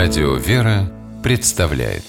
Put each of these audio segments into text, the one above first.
Радио «Вера» представляет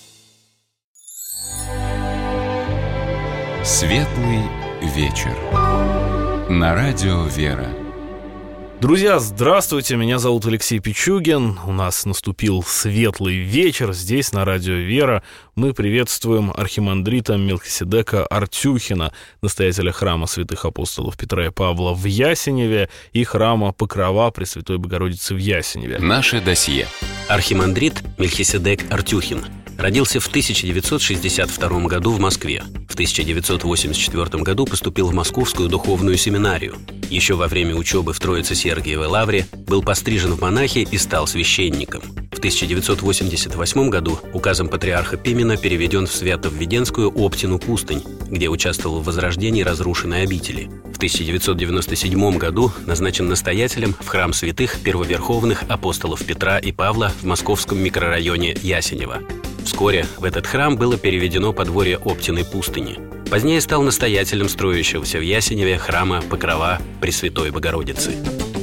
Светлый вечер на Радио «Вера». Друзья, здравствуйте, меня зовут Алексей Пичугин. У нас наступил светлый вечер здесь, на Радио «Вера». Мы приветствуем архимандрита Мелхиседека Артюхина, настоятеля храма святых апостолов Петра и Павла в Ясеневе и храма Покрова Пресвятой Богородицы в Ясеневе. Наше досье. Архимандрит Мелхиседек Артюхин родился в 1962 году в Москве. В 1984 году поступил в Московскую духовную семинарию. Еще во время учебы в Троице-Сергиевой лавре был пострижен в монахи и стал священником. В 1988 году указом патриарха Пимена переведен в Свято-Введенскую Оптину пустынь, где участвовал в возрождении разрушенной обители. В 1997 году назначен настоятелем в храм святых первоверховных апостолов Петра и Павла в московском микрорайоне Ясенево. Вскоре в этот храм было переведено подворье Оптиной пустыни. Позднее стал настоятелем строящегося в Ясеневе храма Покрова Пресвятой Богородицы.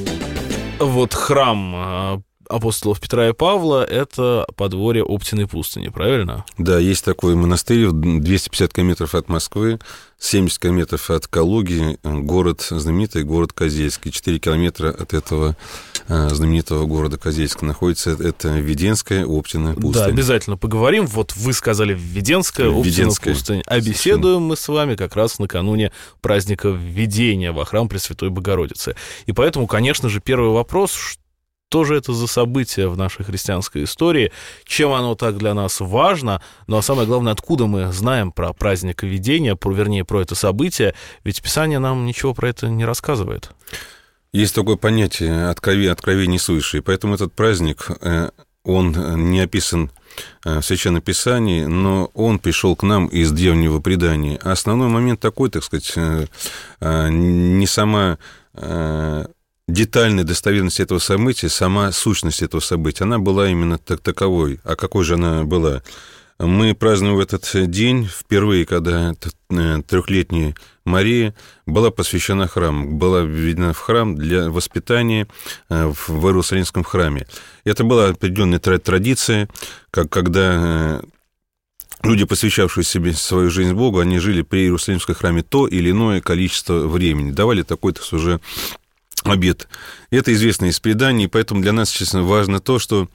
Вот храм апостолов Петра и Павла — это подворье Оптиной пустыни, правильно? Да, есть такой монастырь, 250 километров от Москвы, 70 километров от Калуги, город, знаменитый город Козельский. 4 километра от этого знаменитого города Козельска находится это Введенская Оптина пустынь. Да, обязательно поговорим. Вот вы сказали Введенская Оптина пустынь. А беседуем мы с вами как раз накануне праздника Введения во храм Пресвятой Богородицы. И поэтому, конечно же, первый вопрос: что же это за событие в нашей христианской истории, чем оно так для нас важно, ну а самое главное, откуда мы знаем про праздник Введения, про это событие, ведь Писание нам ничего про это не рассказывает. Есть такое понятие «откровение свыше», и поэтому этот праздник, он не описан в Священном Писании, но он пришел к нам из древнего предания. Основной момент такой, так сказать, не сама детальная достоверность этого события, сама сущность этого события, она была именно таковой. А какой же она была? Мы празднуем в этот день впервые, когда трехлетняя Мария была посвящена храму, была введена в храм для воспитания в Иерусалимском храме. Это была определенная традиция, когда люди, посвящавшие себе свою жизнь Богу, они жили при Иерусалимском храме то или иное количество времени, давали такой-то уже обет. Это известно из преданий, поэтому для нас, честно, важно то, что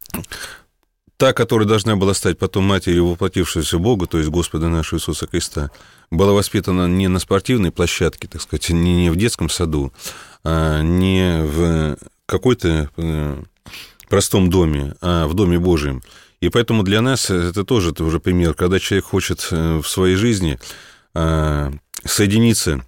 та, которая должна была стать потом матерью воплотившегося Бога, то есть Господа нашего Иисуса Христа, была воспитана не на спортивной площадке, так сказать, не в детском саду, а не в какой-то простом доме, а в Доме Божьем. И поэтому для нас это тоже уже пример, когда человек хочет в своей жизни соединиться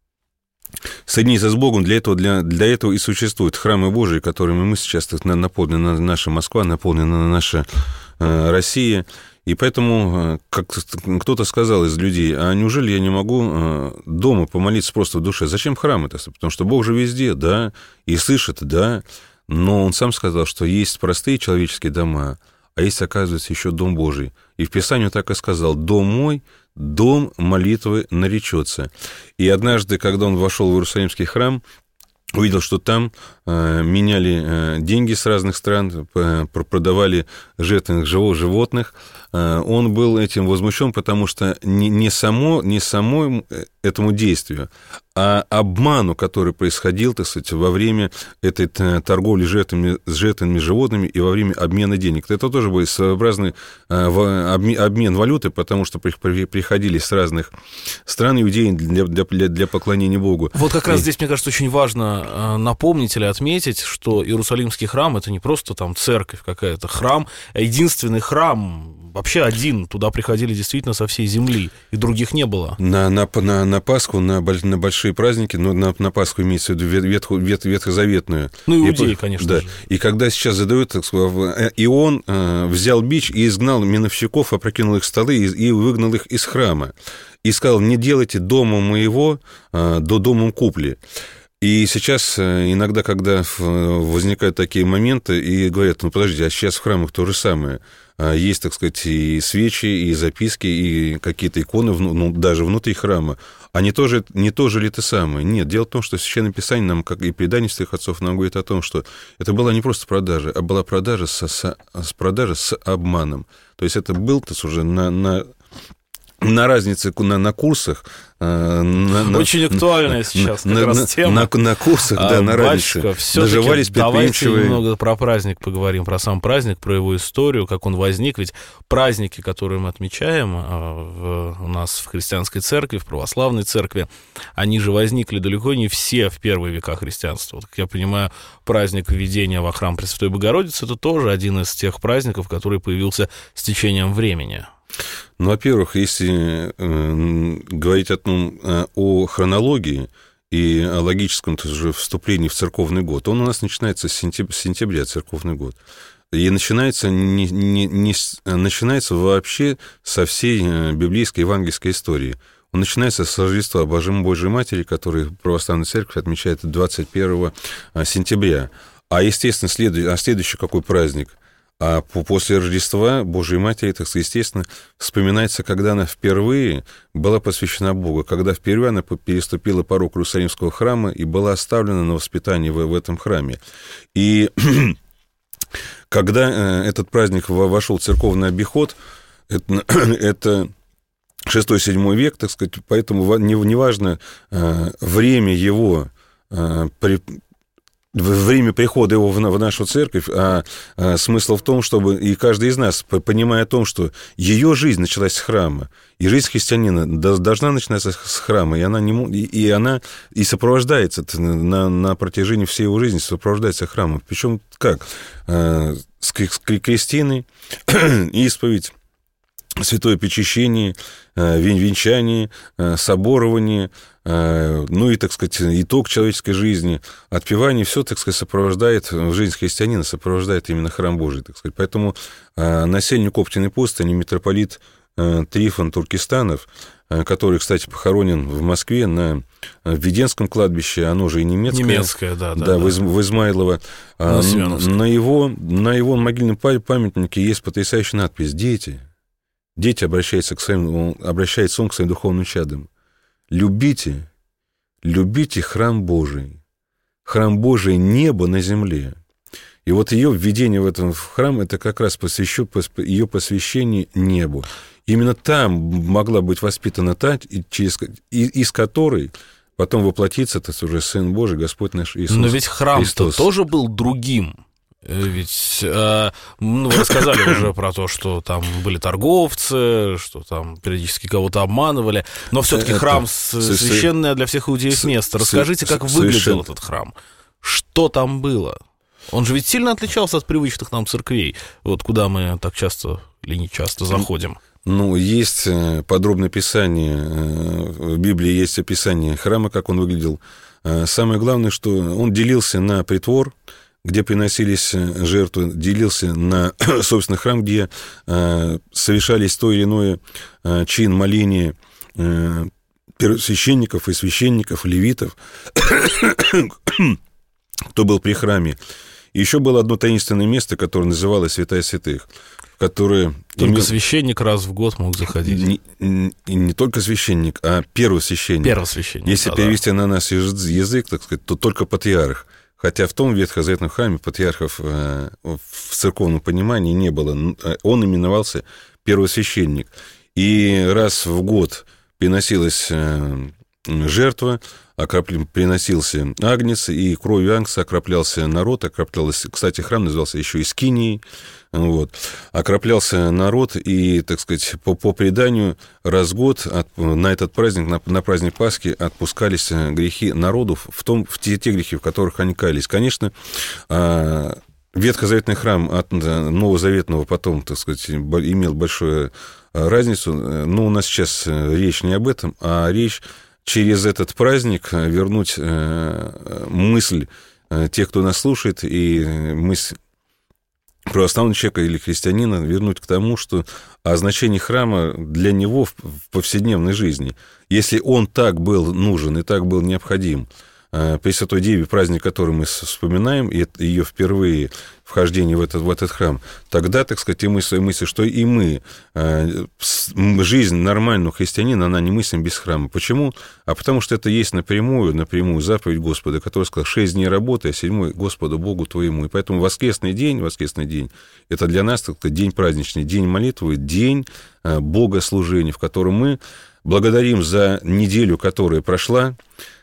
с Богом, для этого и существуют храмы Божии, которыми мы сейчас наполнена наша Москва, наполнена наша Россия. И поэтому, как кто-то сказал из людей: а неужели я не могу дома помолиться просто в душе? Зачем храм это? Потому что Бог же везде, да, и слышит, да. Но он сам сказал, что есть простые человеческие дома, а есть, оказывается, еще Дом Божий. И в Писании так и сказал: «Дом мой, дом молитвы наречется». И однажды, когда он вошел в Иерусалимский храм, увидел, что там меняли деньги с разных стран, продавали жертвенных животных. Он был этим возмущен, потому что не само этому действию, а обману, который происходил, так сказать, во время этой торговли жертвенными животными и во время обмена денег. Это тоже был своеобразный обмен валюты, потому что приходили с разных стран иудеи для поклонения Богу. Вот как раз здесь, мне кажется, очень важно напомнить или отметить, что Иерусалимский храм — это не просто там церковь какая-то, храм, а единственный храм, вообще один, туда приходили действительно со всей земли, и других не было. На Пасху, на большие праздники, но на Пасху имеется в виду ветхозаветную. Ну, иудеи, конечно да. же. И когда сейчас задают, так сказать, и он взял бич и изгнал миновщиков, опрокинул их столы и выгнал их из храма. И сказал: не делайте дома моего домом купли. И сейчас иногда, когда возникают такие моменты, и говорят, ну, подожди, а сейчас в храмах то же самое. Есть, так сказать, и свечи, и записки, и какие-то иконы, ну, даже внутри храма. А не то же ли это самое? Нет, дело в том, что Священное Писание нам, как и предание святых отцов, нам говорит о том, что это была не просто продажа, а была продажа с обманом. То есть это был уже на разнице, на курсах. Очень актуальная сейчас как раз тема. На курсах, да, на разнице. Доживались предприимчивые. Давайте немного про праздник поговорим, про сам праздник, про его историю, как он возник. Ведь праздники, которые мы отмечаем у нас в христианской церкви, в православной церкви, они же возникли далеко не все в первые века христианства. Вот, как я понимаю, праздник введения во храм Пресвятой Богородицы — это тоже один из тех праздников, который появился с течением времени. Ну, во-первых, если говорить о хронологии и о логическом тоже вступлении в церковный год, он у нас начинается с сентября, церковный год. И начинается вообще со всей библейской евангельской истории. Он начинается с Рождества Божьей Матери, который православная церковь отмечает 21 сентября. А, естественно, следующий какой праздник? А после Рождества Божией Матери, так сказать, естественно, вспоминается, когда она впервые была посвящена Богу, когда впервые она переступила порог Иерусалимского храма и была оставлена на воспитание в этом храме. И когда этот праздник вошел в церковный обиход, это 6-7 век, так сказать, поэтому неважно время его время прихода его в нашу церковь, а смысл в том, чтобы и каждый из нас, понимая о том, что ее жизнь началась с храма, и жизнь христианина должна начинаться с храма, и она сопровождается на протяжении всей его жизни, сопровождается храмом. Причем как? С крестиной, исповедь, святое причащение, венчание, соборование, ну и, так сказать, итог человеческой жизни, отпевание, все, так сказать, сопровождает, жизнь христианина сопровождает именно храм Божий, так сказать. Поэтому насельник Оптиной пустыни, митрополит Трифон Туркестанов, который, кстати, похоронен в Москве на Введенском кладбище, оно же и немецкое, да, в Измайлово. На его могильном памятнике есть потрясающая надпись: «Дети, обращается он к своим духовным чадам. Любите храм Божий. Храм Божий — небо на земле». И вот ее введение в храм — это как раз ее посвящение небу. Именно там могла быть воспитана та, из которой потом воплотится уже Сын Божий, Господь наш Иисус. Но ведь храм-то тоже был другим. Ведь вы рассказали уже про то, что там были торговцы, что там периодически кого-то обманывали, но все-таки храм священное для всех иудеев место. Расскажите, как выглядел этот храм, что там было? Он же ведь сильно отличался от привычных нам церквей, вот куда мы так часто или не часто заходим. Ну, есть подробное описание, в Библии есть описание храма, как он выглядел. Самое главное, что он делился на притвор, где приносились жертвы, делился на, собственно, храм, где совершались то или иное чин моления первосвященников и священников, левитов, кто был при храме. И еще было одно таинственное место, которое называлось Святая Святых, которое... Только священник раз в год мог заходить. Не только священник, а первосвященник. Первосвященник, если перевести на наш язык, так сказать, то только патриарх. Хотя в том ветхозаветном храме патриархов в церковном понимании не было. Он именовался первосвященник. И раз в год приносилась жертва, приносился агнец, и кровью агнца окроплялся народ, кстати, храм назывался еще и Скинией, вот, окроплялся народ, и, так сказать, по преданию, раз в год на этот праздник, на праздник Пасхи отпускались грехи народу, в те грехи, в которых они каялись. Конечно, ветхозаветный храм от новозаветного потом, так сказать, имел большую разницу, но у нас сейчас речь не об этом, а речь через этот праздник вернуть мысль тех, кто нас слушает, и мысль православного человека или христианина вернуть к тому, что значение храма для него в повседневной жизни, если он так был нужен и так был необходим Пресвятой Деве, праздник, который мы вспоминаем, и ее впервые вхождение в этот храм, тогда, так сказать, и мысли, что и мы, жизнь нормального христианина, она не мыслим без храма. Почему? А потому что это есть напрямую заповедь Господа, который сказал: 6 дней работы, а 7 Господу Богу твоему. И поэтому воскресный день, это для нас день праздничный, день молитвы, день богослужения, в котором мы благодарим за неделю, которая прошла,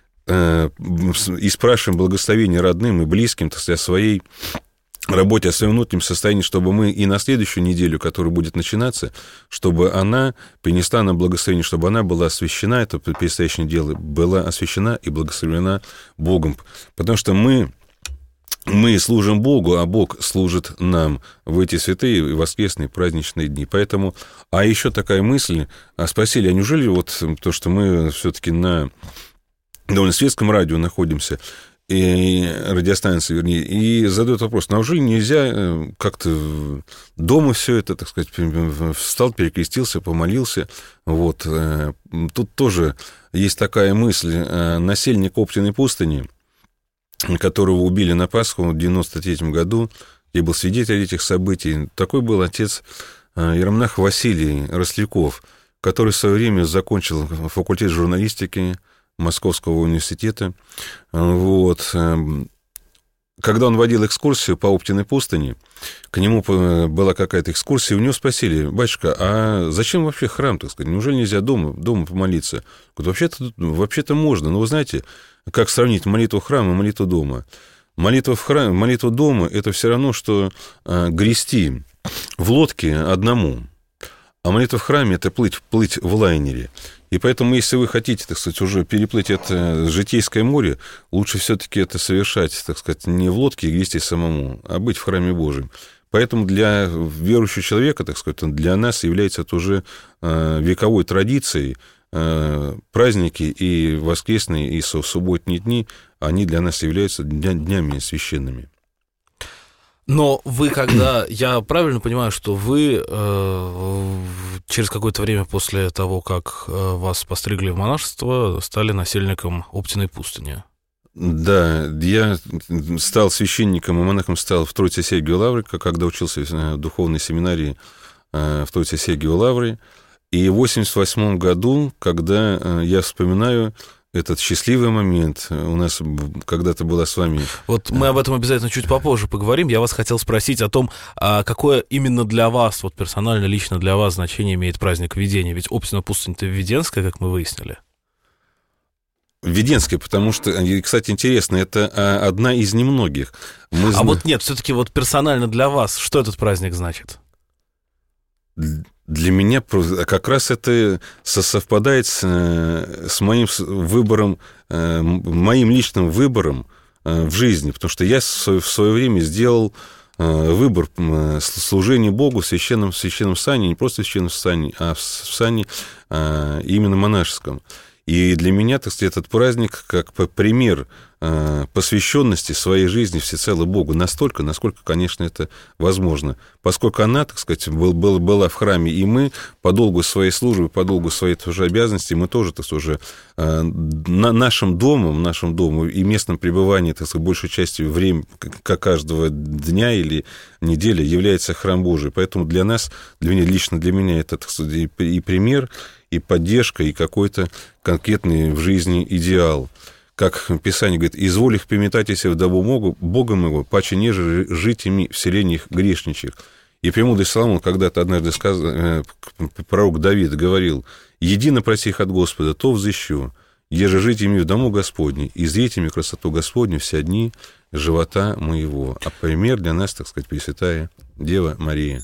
и спрашиваем благословения родным и близким, так сказать, о своей работе, о своем внутреннем состоянии, чтобы мы и на следующую неделю, которая будет начинаться, чтобы она принесла нам благословение, чтобы она была освящена, это предстоящее дело, была освящена и благословена Богом. Потому что мы служим Богу, а Бог служит нам в эти святые воскресные праздничные дни. Поэтому, а еще такая мысль, спросили, а неужели вот то, что мы все-таки на довольно светском радио находимся, и радиостанции, вернее, и задают вопрос: неужели нельзя как-то дома все это, так сказать, встал, перекрестился, помолился? Вот. Тут тоже есть такая мысль. Насельник Оптиной пустыни, которого убили на Пасху в 93 году, я был свидетелем этих событий, такой был отец иеромонах Василий Росляков, который в свое время закончил факультет журналистики Московского университета. Вот. Когда он водил экскурсию по Оптиной пустыне, к нему была какая-то экскурсия, и у него спросили: батюшка, а зачем вообще храм, так сказать? Неужели нельзя дома помолиться? Говорит, вообще-то можно, но вы знаете, как сравнить молитву храма и молитву дома? Молитва дома – это все равно, что грести в лодке одному, а молитва в храме – это плыть в лайнере. И поэтому, если вы хотите, так сказать, уже переплыть это житейское море, лучше все-таки это совершать, так сказать, не в лодке и грести самому, а быть в храме Божьем. Поэтому для верующего человека, так сказать, для нас является это уже вековой традицией. Праздники и воскресные, и субботние дни, они для нас являются днями священными. Но вы я правильно понимаю, что вы через какое-то время после того, как вас постригли в монашество, стали насельником Оптиной пустыни? Да, я стал священником и монахом стал в Троице-Сергиевой Лавре, когда учился в духовной семинарии в Троице-Сергиевой Лавре. И в 1988 году, когда я вспоминаю этот счастливый момент, у нас когда-то была с вами... Вот мы об этом обязательно чуть попозже поговорим. Я вас хотел спросить о том, какое именно для вас, вот персонально, лично для вас значение имеет праздник Введения. Ведь Оптина пустыня-то Введенская, как мы выяснили. Введенская, потому что, кстати, интересно, это одна из немногих. Вот нет, все-таки вот персонально для вас, что этот праздник значит? Для меня как раз это совпадает с моим выбором, моим личным выбором в жизни, потому что я в свое время сделал выбор служения Богу в священном сане, не просто в священном сане, а в сане именно монашеском. И для меня, так сказать, этот праздник как пример посвященности своей жизни всецело Богу, настолько, насколько, конечно, это возможно. Поскольку она, так сказать, была в храме, и мы по долгу своей службы, по долгу своей тоже обязанности, мы тоже, так сказать, уже нашим домом и местом пребывания, так сказать, большей частью времени, как каждого дня или недели, является храм Божий. Поэтому лично для меня это, так сказать, и пример, и поддержка, и какой-то конкретный в жизни идеал. Как Писание говорит: «Изволих приметайтесь в добу Бога моего, паче неже жить ими в селениях грешничьих». И премудрый Соломон когда-то однажды пророк Давид говорил: «Едино просих от Господа, то взыщу, еже жить ими в дому Господне, и зреть ими красоту Господню все дни живота моего». А пример для нас, так сказать, Пресвятая Дева Мария.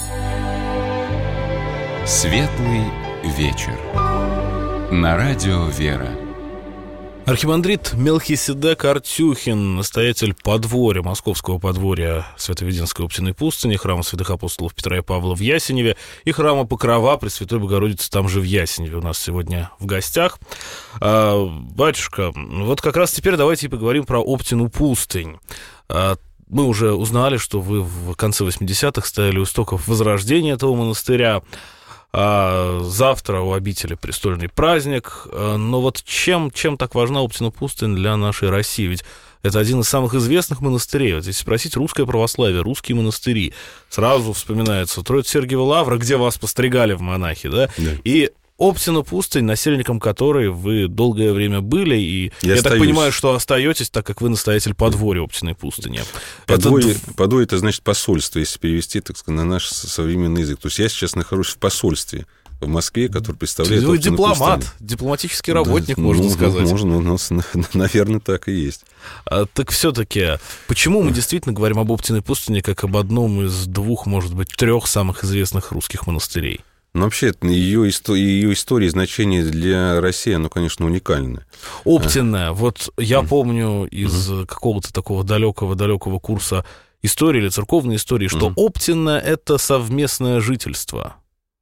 Светлый вечер. На радио «Вера». Архимандрит Мелхиседек Артюхин, настоятель подворья, московского подворья Свято-Введенской Оптиной пустыни, храма святых апостолов Петра и Павла в Ясеневе и храма Покрова Пресвятой Богородицы там же в Ясеневе у нас сегодня в гостях. Батюшка, вот как раз теперь давайте поговорим про Оптину пустынь. Мы уже узнали, что вы в конце 80-х стояли у истоков возрождения этого монастыря. Завтра у обители престольный праздник. Но вот чем так важна Оптина пустынь для нашей России? Ведь это один из самых известных монастырей. Вот если спросить русское православие, русские монастыри, сразу вспоминается Троице-Сергиева Лавра, где вас постригали в монахи, да? И Оптина пустынь, насельником которой вы долгое время были, и я так понимаю, что остаетесь, так как вы настоятель подворья Оптиной пустыни. Подворье это значит посольство, если перевести, так сказать, на наш современный язык. То есть я сейчас нахожусь в посольстве в Москве, который представляет Оптину пустыню. Вы дипломат, дипломатический работник, можно сказать. Можно, наверное, так и есть. Так все-таки, почему мы действительно говорим об Оптиной пустыне как об одном из 2, может быть, 3 самых известных русских монастырей? Но вообще, ее история и значение для России, оно, конечно, уникальное. Оптинная. Вот я помню из какого-то такого далекого курса истории или церковной истории, что Оптинная — это совместное жительство.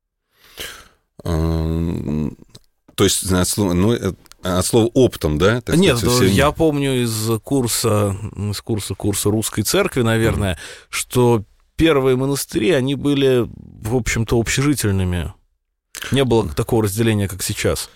То есть от слова «оптом», да? Нет, я помню из курса русской церкви, наверное, что первые монастыри, они были, в общем-то, общежительными. Не было такого разделения, как сейчас.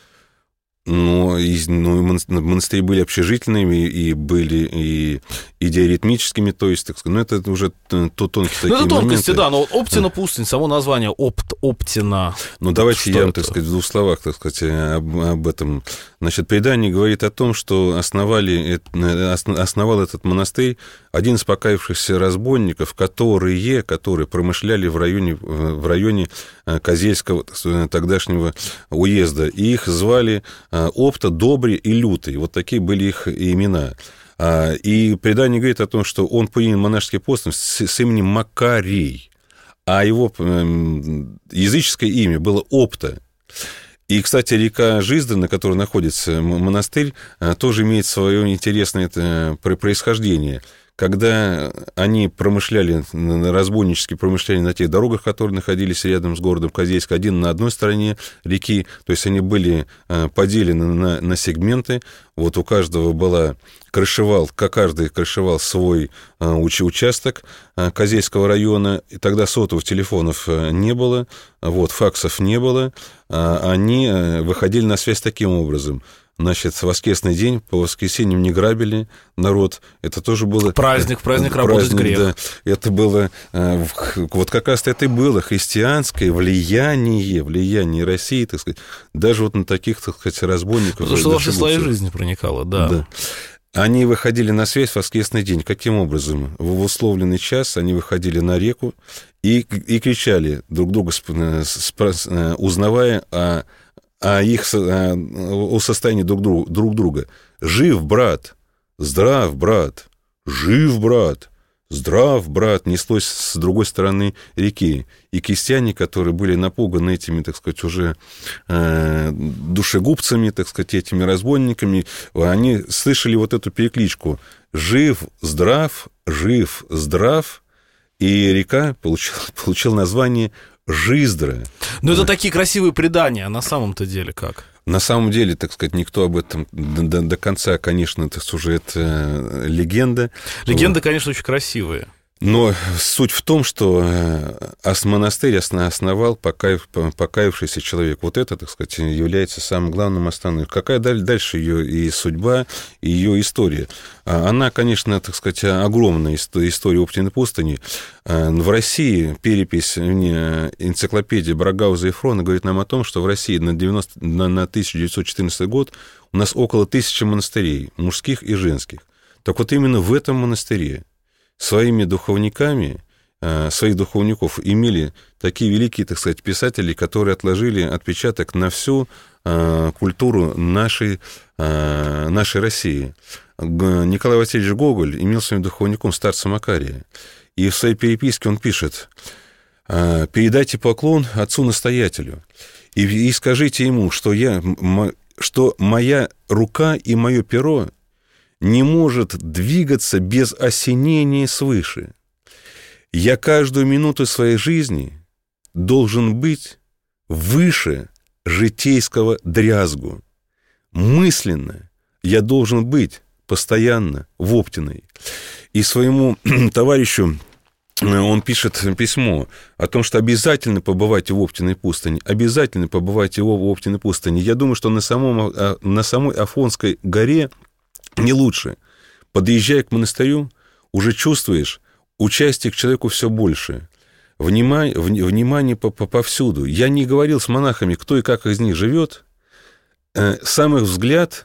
Монастыри были общежительными и были и диаритмическими, то есть, так сказать, это уже тонкие такие моменты. Это тонкости, да, но Оптина пустынь, само название Оптина. Давайте я, так сказать, в 2 словах, так сказать, об этом. Значит, предание говорит о том, что основал этот монастырь один из покаявшихся разбойников, которые промышляли в районе Козельского тогдашнего уезда. И их звали Опта, Добрый и Лютый. Вот такие были их имена. И предание говорит о том, что он принял монашеский пост с именем Макарий, а его языческое имя было Опта. И, кстати, река Жиздра, на которой находится монастырь, тоже имеет свое интересное происхождение. Когда они разбойнически промышляли на тех дорогах, которые находились рядом с городом Козельск, один на одной стороне реки, то есть они были поделены на сегменты, вот у каждого каждый крышевал свой участок Козельского района, и тогда сотовых телефонов не было, факсов не было, они выходили на связь таким образом. Значит, воскресный день, по воскресеньям не грабили народ. Это тоже было... Праздник работать грех. Да. Это было... Вот как раз это и было христианское влияние России, так сказать, даже вот на таких, так сказать, разбойников. Потому что во все слои жизни проникало, да. Они выходили на связь в воскресный день. Каким образом? В условленный час они выходили на реку и кричали друг друга, узнавая о состоянии друг друга. «Жив, брат! Здрав, брат! Жив, брат! Здрав, брат!» неслось с другой стороны реки. И крестьяне, которые были напуганы этими, так сказать, уже душегубцами, так сказать, этими разбойниками, они слышали вот эту перекличку: «Жив, здрав! Жив, здрав!» И река получила название Жиздра. Но это такие красивые предания, а на самом-то деле как? На самом деле, так сказать, никто об этом до конца, конечно, это сюжет легенда. Легенды, конечно, очень красивые. Но суть в том, что монастырь основал покаявшийся человек. Вот это, так сказать, является самым главным основным. Какая дальше ее и судьба, и ее история? Она, конечно, так сказать, огромная история Оптиной пустыни. В России перепись энциклопедии Брагауза и Фрона говорит нам о том, что в России на 1914 год у нас около 1000 монастырей, мужских и женских. Так вот именно в этом монастыре своими духовниками, своих духовников имели такие великие, так сказать, писатели, которые отложили отпечаток на всю культуру нашей России. Николай Васильевич Гоголь имел своим духовником старца Макария. И в своей переписке он пишет: «Передайте поклон отцу-настоятелю и скажите ему, что моя рука и мое перо не может двигаться без осенения свыше. Я каждую минуту своей жизни должен быть выше житейского дрязгу. Мысленно я должен быть постоянно в Оптиной». И своему товарищу он пишет письмо о том, что обязательно побывайте в Оптиной пустыне, обязательно побывайте в Оптиной пустыне. Я думаю, что на самой Афонской горе не лучше. Подъезжая к монастырю, уже чувствуешь, участие к человеку все больше. Внимание повсюду. Я не говорил с монахами, кто и как из них живет. Сам их взгляд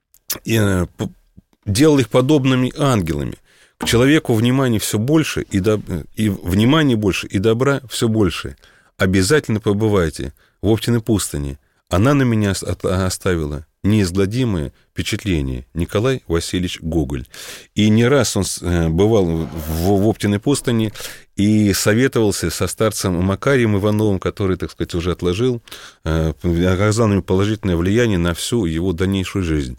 делал их подобными ангелами. К человеку внимания все больше, и внимания больше, и добра все больше. Обязательно побывайте в Оптиной пустыне. Она на меня оставила неизгладимое впечатление. Николай Васильевич Гоголь. И не раз он бывал в Оптиной пустыне и советовался со старцем Макарием Ивановым, который, так сказать, уже отложил, оказал на него положительное влияние на всю его дальнейшую жизнь.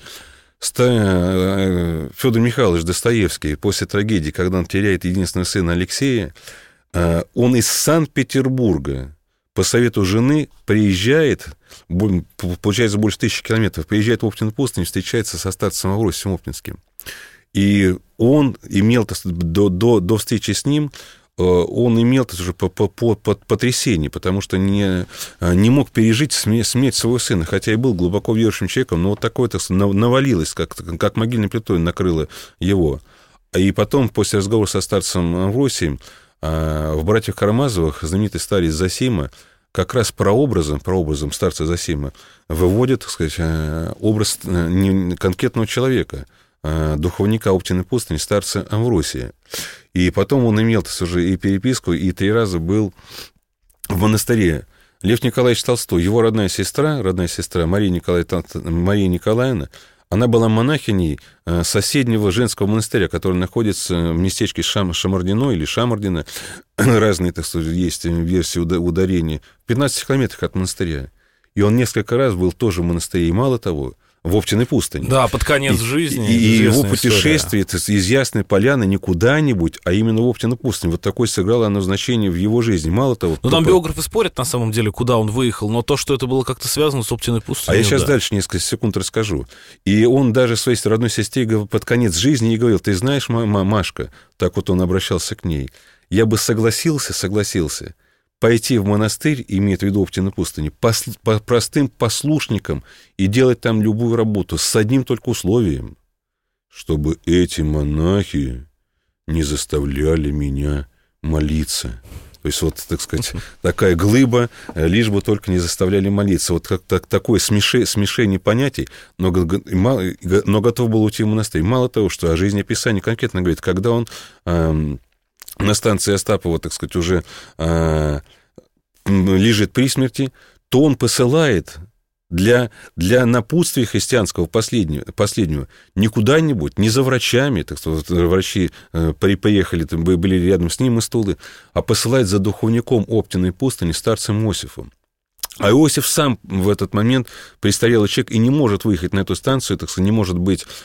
Федор Михайлович Достоевский после трагедии, когда он теряет единственного сына Алексея, он из Санкт-Петербурга по совету жены приезжает, получается, больше 1000 километров, приезжает в Оптину пустыню, встречается со старцем Авросием Оптинским. И он имел, до встречи с ним, он имел уже потрясение, потому что не мог пережить смерть своего сына, хотя и был глубоко верующим человеком, но вот такое навалилось, как могильной плитой накрыло его. И потом, после разговора со старцем Авросием, в «Братьях Карамазовых» знаменитый старец Зосима как раз прообразом старца Зосима выводит, так сказать, образ конкретного человека, духовника Оптиной пустыни, старца Амвросия. И потом он имел уже и переписку, и 3 раза был в монастыре. Лев Николаевич Толстой, его родная сестра Мария Николаевна, она была монахиней соседнего женского монастыря, который находится в местечке Шамардино или Шамардино, разные, так сказать, есть версии ударения, в 15 километрах от монастыря. И он несколько раз был тоже в монастыре, и мало того, в Оптиной пустыне. Да, под конец жизни. И его путешествие из Ясной Поляны не куда-нибудь, а именно в Оптину пустыню. Вот такое сыграло оно значение в его жизни. Мало того... Ну, там биографы спорят, на самом деле, куда он выехал, но то, что это было как-то связано с Оптиной пустыней... А я сейчас дальше несколько секунд расскажу. И он даже своей родной сестре под конец жизни и говорил: ты знаешь, Машка, так вот он обращался к ней, я бы согласился пойти в монастырь, имеет в виду Оптину пустыню, простым послушником и делать там любую работу с одним только условием, чтобы эти монахи не заставляли меня молиться. То есть, вот, так сказать, такая глыба, лишь бы только не заставляли молиться. Вот такое смешение понятий, но готов был уйти в монастырь. Мало того, что о жизнеописании конкретно говорит, когда он... на станции Остапова, так сказать, уже лежит при смерти, то он посылает для напутствия христианского последнего не куда-нибудь, не за врачами, так сказать, врачи приехали, были рядом с ним и стулы, а посылает за духовником Оптиной пустыни, старцем Иосифом. А Иосиф сам в этот момент престарелый человек и не может выехать на эту станцию, так сказать, не может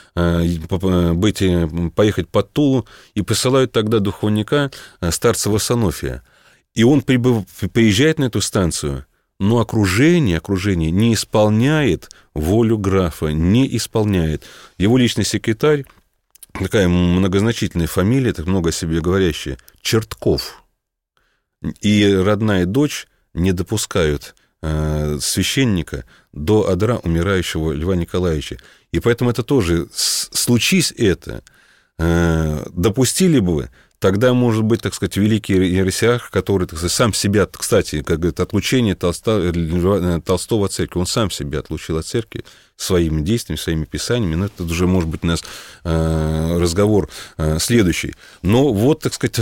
поехать под Тулу, и посылают тогда духовника старца Варсонофия. И он приезжает на эту станцию, но окружение не исполняет волю графа, не исполняет. Его личный секретарь, такая многозначительная фамилия, так много о себе говорящая, Чертков, и родная дочь не допускают священника до одра умирающего Льва Николаевича. И поэтому это тоже, случись это, допустили бы, тогда, может быть, так сказать, великий иерархиарх, который, так сказать, сам себя, кстати, как говорит, отлучение Толстого от церкви, он сам себя отлучил от церкви своими действиями, своими писаниями, но это уже, может быть, у нас разговор следующий. Но вот, так сказать,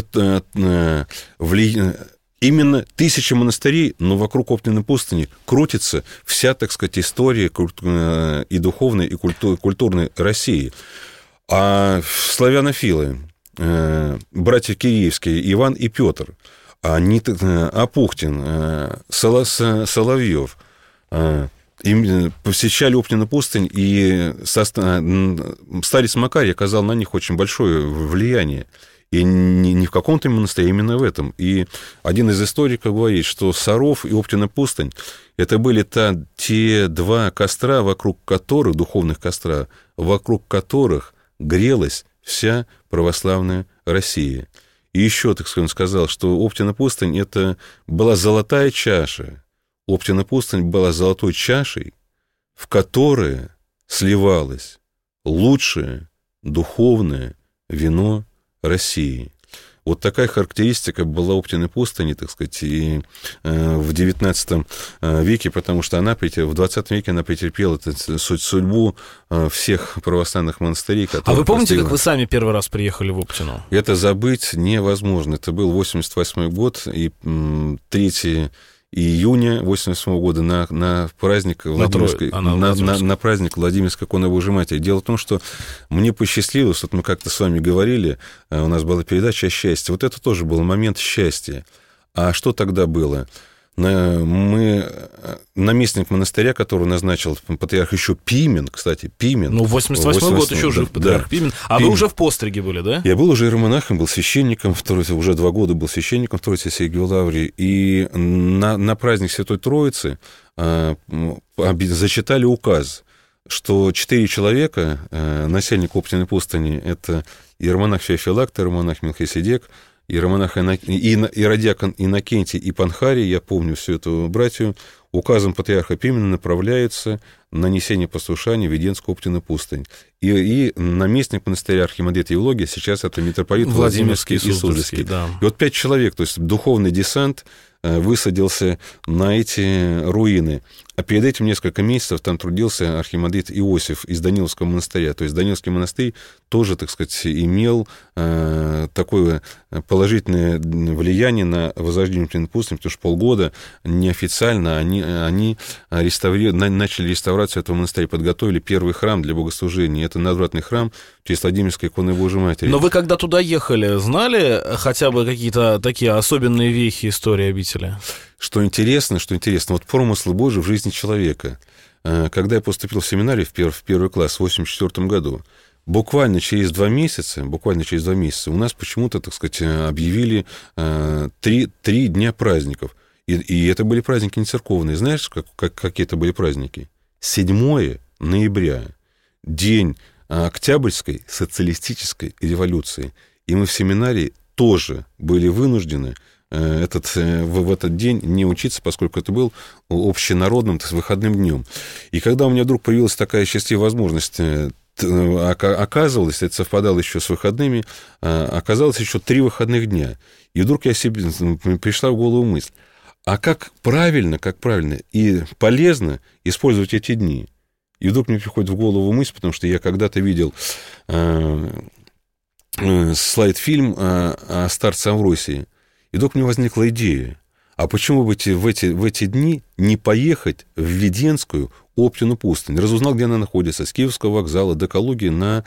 именно 1000 монастырей, но вокруг Оптиной пустыни крутится вся, так сказать, история и духовной, и культурной России. А славянофилы, братья Киреевские, Иван и Петр, Апухтин, Соловьев, посещали Оптину пустынь, и старец Макарий оказал на них очень большое влияние. И не в каком-то монастыре, а именно в этом. И один из историков говорит, что Саров и Оптина пустынь — это были те 2 костра, духовных костра, вокруг которых грелась вся православная Россия. И еще, так сказать, он сказал, что Оптина пустынь – это была золотая чаша. Оптина пустынь была золотой чашей, в которой сливалось лучшее духовное вино России. Вот такая характеристика была Оптиной пустыни, так сказать, и в XIX веке, потому что она в XX веке она претерпела судьбу всех православных монастырей, которые... А вы помните, как вы сами первый раз приехали в Оптину? Это забыть невозможно. Это был 88 год, и 3 июня 88 года на праздник Владимирской, на праздник Владимирской иконы Божией Матери. Дело в том, что мне посчастливилось, вот мы как-то с вами говорили, у нас была передача о счастье, вот это тоже был момент счастья. А что тогда было? Наместник монастыря, который назначил патриарх еще Пимен, кстати, Пимен. Ну, 88-й год еще жив патриарх, да. Пимен. А Пимен. Вы уже в постриге были, да? Я был уже иеромонахом, был священником, уже 2 года был священником в Троице Сергиевой Лавре. И на праздник Святой Троицы зачитали указ, что 4 человека, насельник Оптиной пустыни, это иеромонах Феофилакт, иеромонах Мелхиседек, иеромонах иродиакон Иннокентий и Панхарий, я помню всю эту братью, указом патриарха Пимена направляются на несение послушания в Веденскую Оптину пустынь. И наместник монастыря архимандрит Евлогий, сейчас это митрополит Владимирский и Суздальский. Да. И вот 5 человек, то есть духовный десант, высадился на эти руины. А перед этим несколько месяцев там трудился архимандрит Иосиф из Даниловского монастыря. То есть Даниловский монастырь тоже, так сказать, имел такое положительное влияние на возрождение Оптиной пустыни, потому что полгода неофициально они начали реставрацию этого монастыря, подготовили первый храм для богослужения. Это надвратный храм в честь Владимирской иконы Божией Матери. Но вы, когда туда ехали, знали хотя бы какие-то такие особенные вехи истории обители? Что интересно, вот промыслы Божии в жизни человека. Когда я поступил в семинарию в первый класс в 1984 году, буквально через 2 месяца у нас почему-то, так сказать, объявили 3 дня праздников. И это были праздники не церковные. Знаешь, какие это были праздники? 7 ноября, день Октябрьской социалистической революции. И мы в семинарии тоже были вынуждены в этот день не учиться, поскольку это был общенародным, с выходным днем. И когда у меня вдруг появилась такая счастливая возможность, оказывалось, это совпадало еще с выходными, оказалось еще 3 выходных дня. И вдруг пришла в голову мысль, а как правильно и полезно использовать эти дни? И вдруг мне приходит в голову мысль, потому что я когда-то видел слайд-фильм о старце Амвросии. И вдруг мне возникла идея, а почему бы в эти дни не поехать в Веденскую Оптину пустынь? Разузнал, где она находится, с Киевского вокзала до Калуги на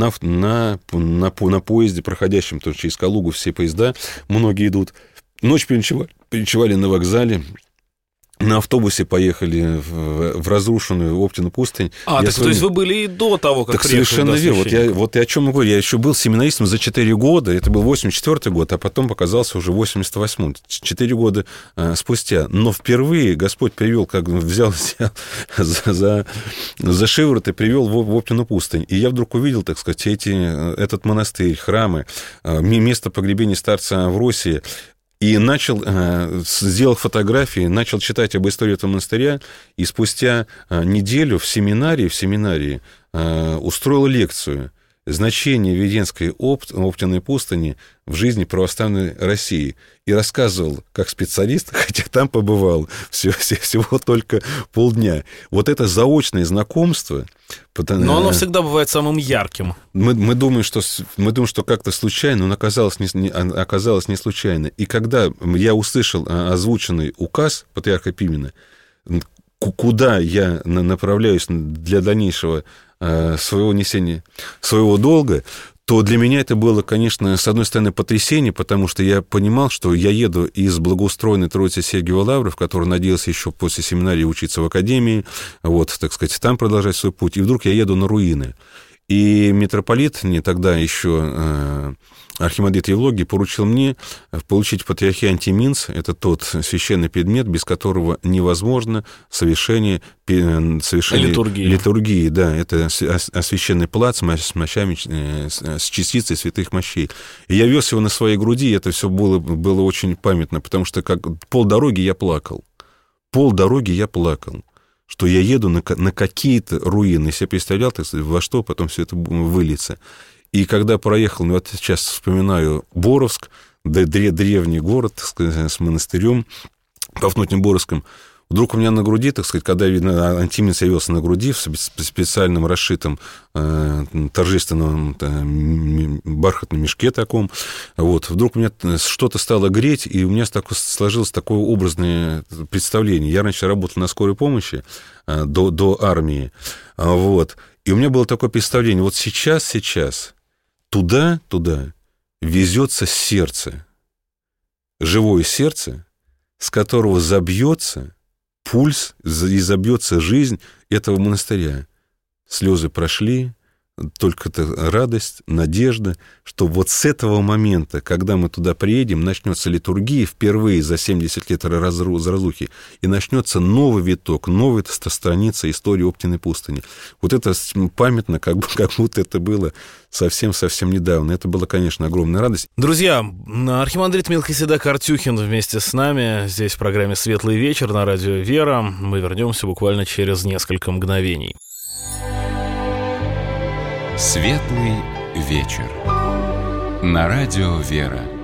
поезде, проходящем через Калугу, все поезда, многие идут. Ночь переночевали на вокзале, на автобусе поехали в разрушенную Оптину пустынь. То есть вы были и до того, как приехали? Совершенно верно. Вот я о чем говорю. Я еще был семинаристом за 4 года. Это был 84-й год, а потом показался уже 88-й. 4 года спустя. Но впервые Господь привел, взял за шиворот и привел в Оптину пустынь. И я вдруг увидел, так сказать, этот монастырь, храмы, место погребения старца Амвросия. И сделал фотографии, начал читать об истории этого монастыря, и спустя неделю в семинарии устроил лекцию «Значение Веденской Оптиной пустыни в жизни православной России». И рассказывал как специалист, хотя там побывал всего только полдня. Вот это заочное знакомство... Но оно всегда бывает самым ярким. Мы думаем, что как-то случайно, но оказалось не случайно. И когда я услышал озвученный указ патриарха Пимена, куда я направляюсь для дальнейшего своего несения своего долга, то для меня это было, конечно, с одной стороны, потрясение, потому что я понимал, что я еду из благоустроенной Троицы Сергиевой Лавры, в которой надеялся еще после семинарии учиться в академии, так сказать, там продолжать свой путь, и вдруг я еду на руины. И митрополит, не тогда еще архимандрит Евлогий поручил мне получить в патриархии антиминц. Это тот священный предмет, без которого невозможно совершение литургии. Да, это освященный плац с мощами, с частицей святых мощей. И я вез его на своей груди, и это все было очень памятно, потому что как полдороги я плакал. Что я еду на какие-то руины. Я себе представлял, так сказать, во что потом все это выльется. И когда проехал, вот сейчас вспоминаю Боровск, древний город, так сказать, с монастырем Пафнутием-Боровском, вдруг у меня на груди, так сказать, когда, видно, антиминц явился на груди в специальном расшитом торжественном бархатном мешке таком, вот, вдруг у меня что-то стало греть, и у меня сложилось такое образное представление. Я раньше работал на скорой помощи до армии, вот, и у меня было такое представление, вот сейчас туда везется сердце, живое сердце, с которого забьется пульс и забьется жизнь этого монастыря. Слезы прошли, только радость, надежда, что вот с этого момента, когда мы туда приедем, начнется литургия впервые за 70 лет разрухи, и начнется новый виток, новая страница истории Оптиной пустыни. Вот это памятно, как будто это было совсем недавно. Это была, конечно, огромная радость. Друзья, архимандрит Мелхиседек Артюхин вместе с нами здесь в программе «Светлый вечер» на радио «Вера». Мы вернемся буквально через несколько мгновений. Светлый вечер. На радио «Вера».